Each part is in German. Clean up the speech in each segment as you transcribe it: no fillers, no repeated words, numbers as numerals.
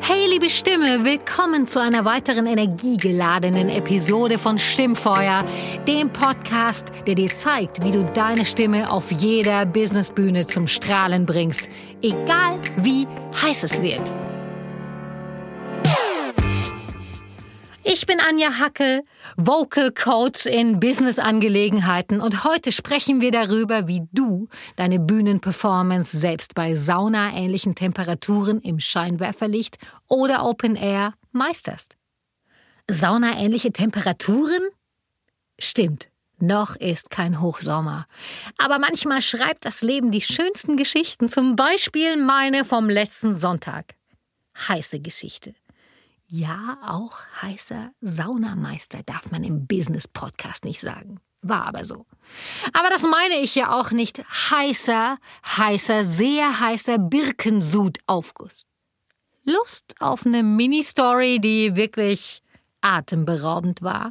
Hey liebe Stimme, willkommen zu einer weiteren energiegeladenen Episode von Stimmfeuer, dem Podcast, der dir zeigt, wie du deine Stimme auf jeder Businessbühne zum Strahlen bringst, egal wie heiß es wird. Ich bin Anja Hackel, Vocal Coach in Business-Angelegenheiten und heute sprechen wir darüber, wie du deine Bühnenperformance selbst bei saunaähnlichen Temperaturen im Scheinwerferlicht oder Open Air meisterst. Saunaähnliche Temperaturen? Stimmt, noch ist kein Hochsommer. Aber manchmal schreibt das Leben die schönsten Geschichten, zum Beispiel meine vom letzten Sonntag. Heiße Geschichte. Ja, auch heißer Saunameister darf man im Business-Podcast nicht sagen. War aber so. Aber das meine ich ja auch nicht. Heißer, sehr heißer Birkensud-Aufguss. Lust auf eine Mini-Story, die wirklich atemberaubend war?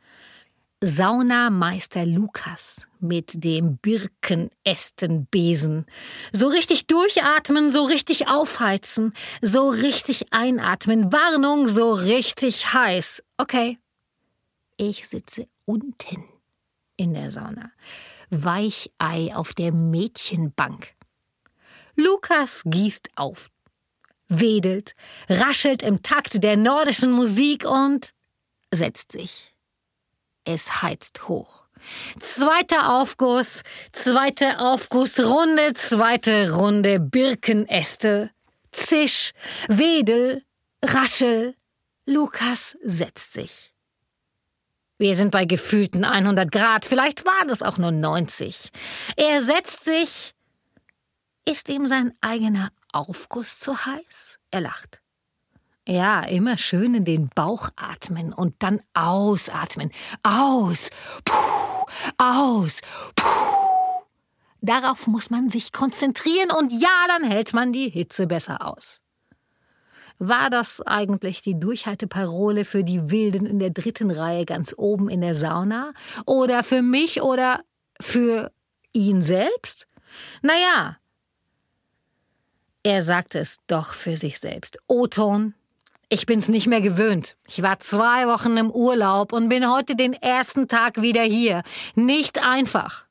Saunameister Lukas mit dem Birkenästenbesen. So richtig durchatmen, so richtig aufheizen, so richtig einatmen. Warnung, so richtig heiß. Okay, ich sitze unten in der Sauna. Weichei auf der Mädchenbank. Lukas gießt auf, wedelt, raschelt im Takt der nordischen Musik und setzt sich. Es heizt hoch. Zweiter Aufguss, zweite Aufgussrunde, zweite Runde Birkenäste. Zisch, wedel, raschel. Lukas setzt sich. Wir sind bei gefühlten 100 Grad, vielleicht war das auch nur 90. Er setzt sich. Ist ihm sein eigener Aufguss zu heiß? Er lacht. Ja, immer schön in den Bauch atmen und dann ausatmen. Aus, puh, aus, puh. Darauf muss man sich konzentrieren und ja, dann hält man die Hitze besser aus. War das eigentlich die Durchhalteparole für die Wilden in der 3. Reihe ganz oben in der Sauna? Oder für mich oder für ihn selbst? Naja, er sagte es doch für sich selbst. O-Ton. Ich bin's nicht mehr gewöhnt. Ich war 2 Wochen im Urlaub und bin heute den ersten Tag wieder hier. Nicht einfach.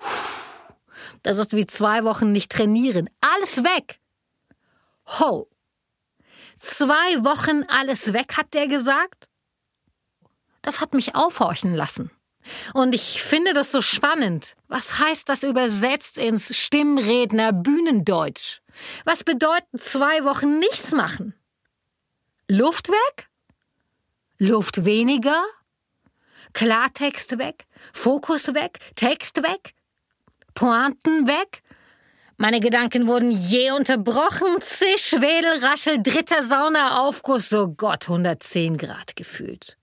Das ist wie 2 Wochen nicht trainieren. Alles weg. Ho. 2 Wochen alles weg, hat der gesagt? Das hat mich aufhorchen lassen. Und ich finde das so spannend. Was heißt das übersetzt ins Stimmredner-Bühnendeutsch? Was bedeuten 2 Wochen nichts machen? Luft weg? Luft weniger? Klartext weg? Fokus weg? Text weg? Pointen weg? Meine Gedanken wurden je unterbrochen. Zisch, wedel, raschel, 3. Saunaaufguss, so Gott, 110 Grad gefühlt.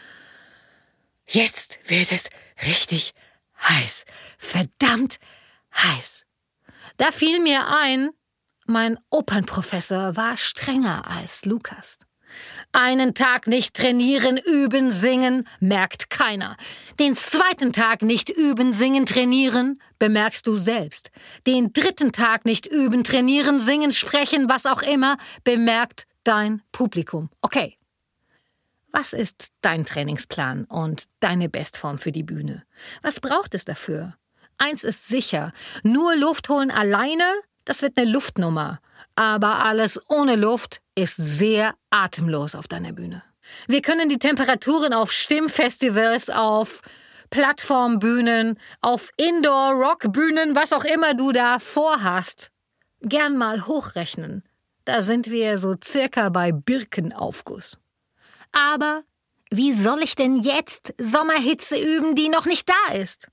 Jetzt wird es richtig heiß. Verdammt heiß. Da fiel mir ein, mein Opernprofessor war strenger als Lukas. Einen Tag nicht trainieren, üben, singen, merkt keiner. Den 2. Tag nicht üben, singen, trainieren, bemerkst du selbst. Den 3. Tag nicht üben, trainieren, singen, sprechen, was auch immer, bemerkt dein Publikum. Okay. Was ist dein Trainingsplan und deine Bestform für die Bühne? Was braucht es dafür? Eins ist sicher, nur Luft holen alleine, das wird eine Luftnummer. Aber alles ohne Luft ist sehr atemlos auf deiner Bühne. Wir können die Temperaturen auf Stimmfestivals, auf Plattformbühnen, auf Indoor-Rockbühnen, was auch immer du da vorhast, gern mal hochrechnen. Da sind wir so circa bei Birkenaufguss. Aber wie soll ich denn jetzt Sommerhitze üben, die noch nicht da ist?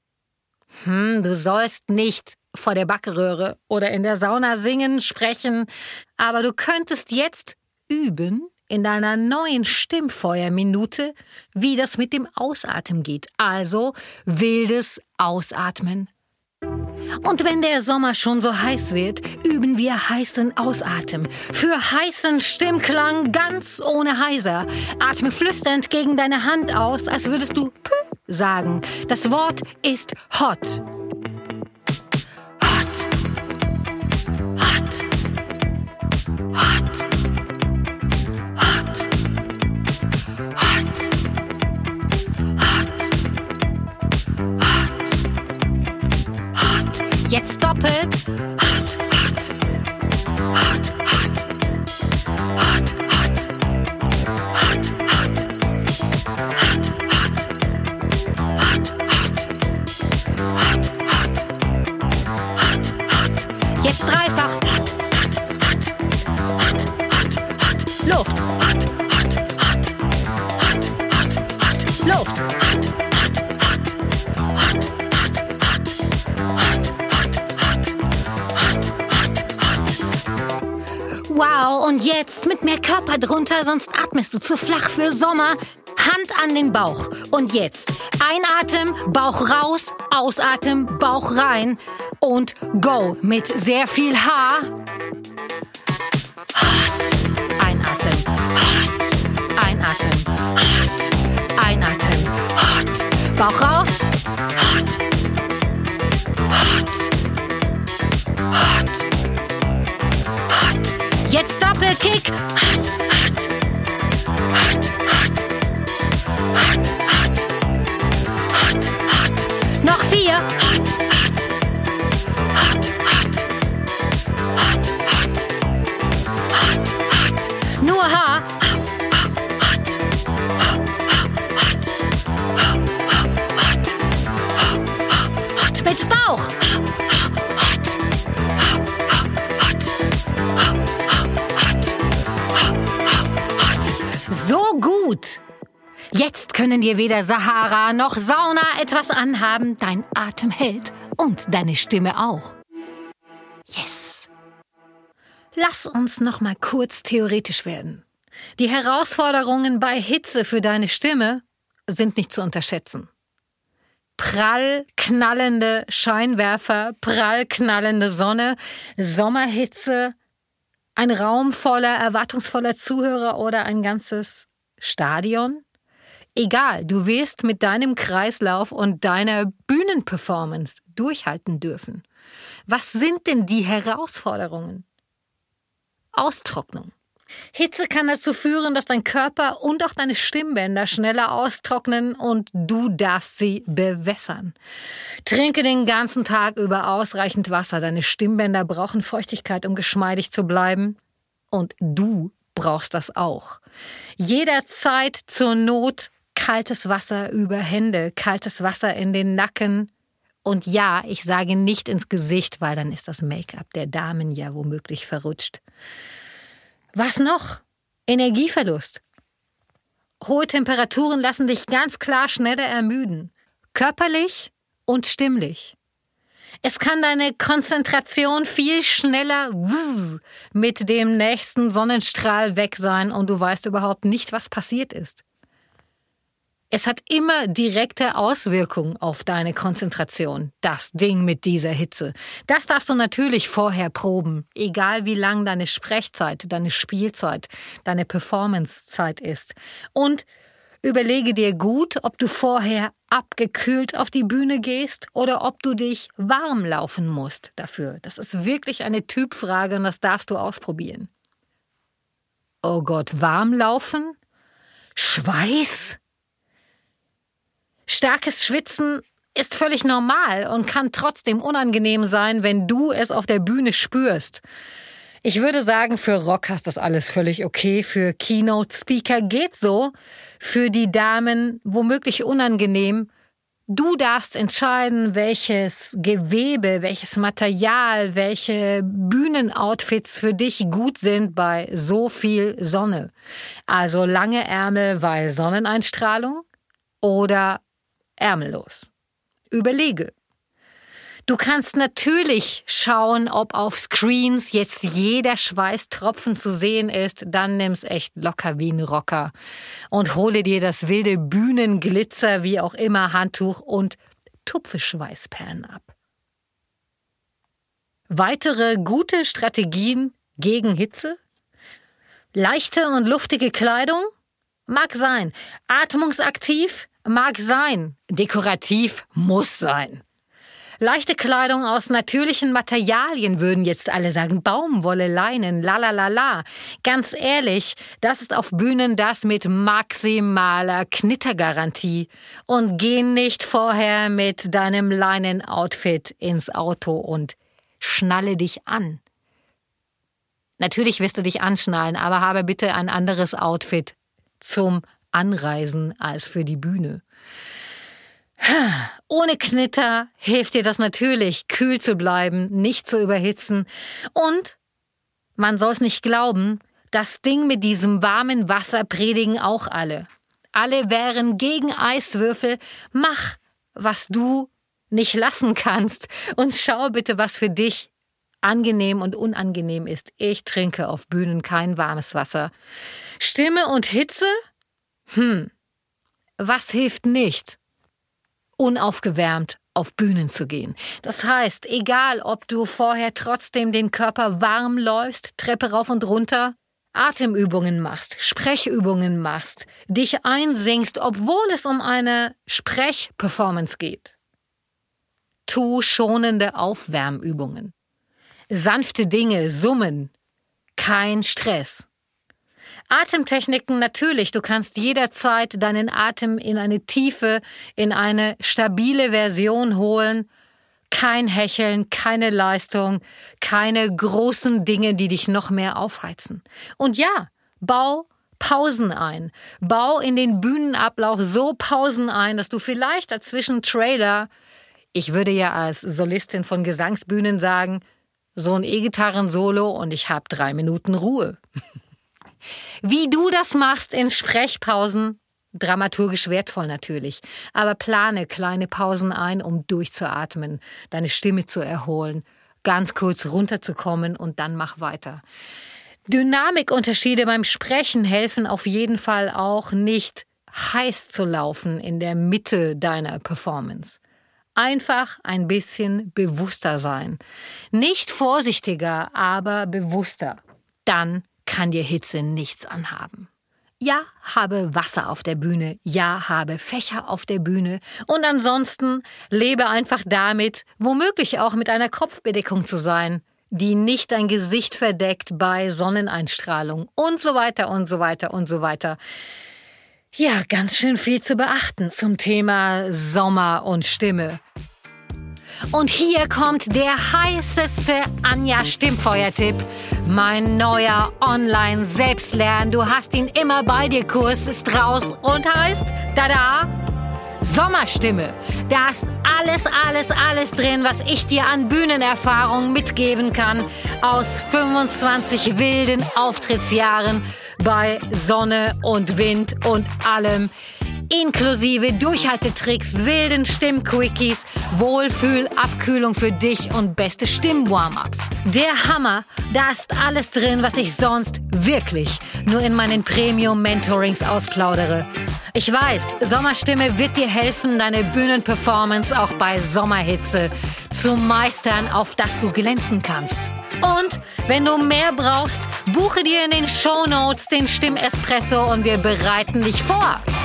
Du sollst nicht vor der Backröhre oder in der Sauna singen, sprechen, aber du könntest jetzt üben in deiner neuen Stimmfeuerminute, wie das mit dem Ausatmen geht. Also wildes Ausatmen. Und wenn der Sommer schon so heiß wird, üben wir heißen Ausatmen. Für heißen Stimmklang ganz ohne heiser. Atme flüsternd gegen deine Hand aus, als würdest du Pü sagen. Das Wort ist hot. Hot. Hot. Hot. Luft. hot, hot, hot, hot, hot, hot, Luft. hot, hot, hot, hot, hot, hot, hot, hot, hot, hot. Wow, und jetzt mit mehr Körper drunter, sonst atmest du zu flach für Sommer. Hand an den Bauch. Und jetzt einatmen, Bauch raus, ausatmen, Bauch rein und go mit sehr viel Haar. Einatmen, einatmen, einatmen, Bauch raus. Jetzt Doppelkick. Noch 4. Nur Haar. Mit Bauch. So gut. Jetzt können dir weder Sahara noch Sauna etwas anhaben. Dein Atem hält und deine Stimme auch. Yes. Lass uns noch mal kurz theoretisch werden. Die Herausforderungen bei Hitze für deine Stimme sind nicht zu unterschätzen. Prall knallende Scheinwerfer, prall knallende Sonne, Sommerhitze, ein Raum voller erwartungsvoller Zuhörer oder ein ganzes Stadion. Egal, du wirst mit deinem Kreislauf und deiner Bühnenperformance durchhalten dürfen. Was sind denn die Herausforderungen? Austrocknung. Hitze kann dazu führen, dass dein Körper und auch deine Stimmbänder schneller austrocknen und du darfst sie bewässern. Trinke den ganzen Tag über ausreichend Wasser. Deine Stimmbänder brauchen Feuchtigkeit, um geschmeidig zu bleiben. Und du brauchst das auch. Jederzeit zur Not kaltes Wasser über Hände, kaltes Wasser in den Nacken. Und ja, ich sage nicht ins Gesicht, weil dann ist das Make-up der Damen ja womöglich verrutscht. Was noch? Energieverlust. Hohe Temperaturen lassen dich ganz klar schneller ermüden. Körperlich und stimmlich. Es kann deine Konzentration viel schneller mit dem nächsten Sonnenstrahl weg sein und du weißt überhaupt nicht, was passiert ist. Es hat immer direkte Auswirkungen auf deine Konzentration, das Ding mit dieser Hitze. Das darfst du natürlich vorher proben, egal wie lang deine Sprechzeit, deine Spielzeit, deine Performancezeit ist. Und überlege dir gut, ob du vorher abgekühlt auf die Bühne gehst oder ob du dich warm laufen musst dafür. Das ist wirklich eine Typfrage und das darfst du ausprobieren. Oh Gott, warm laufen? Schweiß? Starkes Schwitzen ist völlig normal und kann trotzdem unangenehm sein, wenn du es auf der Bühne spürst. Ich würde sagen, für Rocker ist das alles völlig okay, für Keynote-Speaker geht so, für die Damen womöglich unangenehm. Du darfst entscheiden, welches Gewebe, welches Material, welche Bühnenoutfits für dich gut sind bei so viel Sonne. Also lange Ärmel, weil Sonneneinstrahlung oder ärmellos. Überlege. Du kannst natürlich schauen, ob auf Screens jetzt jeder Schweißtropfen zu sehen ist, dann nimm's echt locker wie ein Rocker und hole dir das wilde Bühnenglitzer, wie auch immer, Handtuch und tupfe Schweißperlen ab. Weitere gute Strategien gegen Hitze? Leichte und luftige Kleidung? Mag sein. Atmungsaktiv? Mag sein. Dekorativ muss sein. Leichte Kleidung aus natürlichen Materialien würden jetzt alle sagen. Baumwolle, Leinen, lalalala. Ganz ehrlich, das ist auf Bühnen das mit maximaler Knittergarantie. Und geh nicht vorher mit deinem Leinen-Outfit ins Auto und schnalle dich an. Natürlich wirst du dich anschnallen, aber habe bitte ein anderes Outfit zum Anreisen als für die Bühne. Ohne Knitter hilft dir das natürlich, kühl zu bleiben, nicht zu überhitzen. Und, man soll es nicht glauben, Das Ding mit diesem warmen Wasser predigen auch alle. Alle wären gegen Eiswürfel. Mach, was du nicht lassen kannst. Und schau bitte, was für dich angenehm und unangenehm ist. Ich trinke auf Bühnen kein warmes Wasser. Stimme und Hitze? Was hilft nicht? Unaufgewärmt auf Bühnen zu gehen. Das heißt, egal, ob du vorher trotzdem den Körper warm läufst, Treppe rauf und runter, Atemübungen machst, Sprechübungen machst, dich einsingst, obwohl es um eine Sprechperformance geht. Tu schonende Aufwärmübungen. Sanfte Dinge, Summen, kein Stress. Atemtechniken natürlich, du kannst jederzeit deinen Atem in eine tiefe, in eine stabile Version holen. Kein Hecheln, keine Leistung, keine großen Dinge, die dich noch mehr aufheizen. Und ja, bau Pausen ein. Bau in den Bühnenablauf so Pausen ein, dass du vielleicht dazwischen Trailer, ich würde ja als Solistin von Gesangsbühnen sagen, so ein E-Gitarren-Solo und ich habe 3 Minuten Ruhe. Wie du das machst in Sprechpausen, dramaturgisch wertvoll natürlich, aber plane kleine Pausen ein, um durchzuatmen, deine Stimme zu erholen, ganz kurz runterzukommen und dann mach weiter. Dynamikunterschiede beim Sprechen helfen auf jeden Fall auch, nicht heiß zu laufen in der Mitte deiner Performance. Einfach ein bisschen bewusster sein. Nicht vorsichtiger, aber bewusster. Dann kann dir Hitze nichts anhaben. Ja, habe Wasser auf der Bühne. Ja, habe Fächer auf der Bühne. Und ansonsten lebe einfach damit, womöglich auch mit einer Kopfbedeckung zu sein, die nicht dein Gesicht verdeckt bei Sonneneinstrahlung und so weiter und so weiter und so weiter. Ja, ganz schön viel zu beachten zum Thema Sommer und Stimme. Und hier kommt der heißeste Anja-Stimmfeuer-Tipp. Mein neuer Online-Selbstlern, du hast ihn immer bei dir Kurs ist raus und heißt, tada, Sommerstimme. Da ist alles drin, was ich dir an Bühnenerfahrung mitgeben kann aus 25 wilden Auftrittsjahren bei Sonne und Wind und allem. Inklusive Durchhaltetricks, wilden Stimmquickies, Wohlfühl, Abkühlung für dich und beste Stimm-Warm-Ups. Der Hammer, da ist alles drin, was ich sonst wirklich nur in meinen Premium-Mentorings ausplaudere. Ich weiß, Sommerstimme wird dir helfen, deine Bühnenperformance auch bei Sommerhitze zu meistern, auf das du glänzen kannst. Und wenn du mehr brauchst, buche dir in den Shownotes den Stimmespresso und wir bereiten dich vor.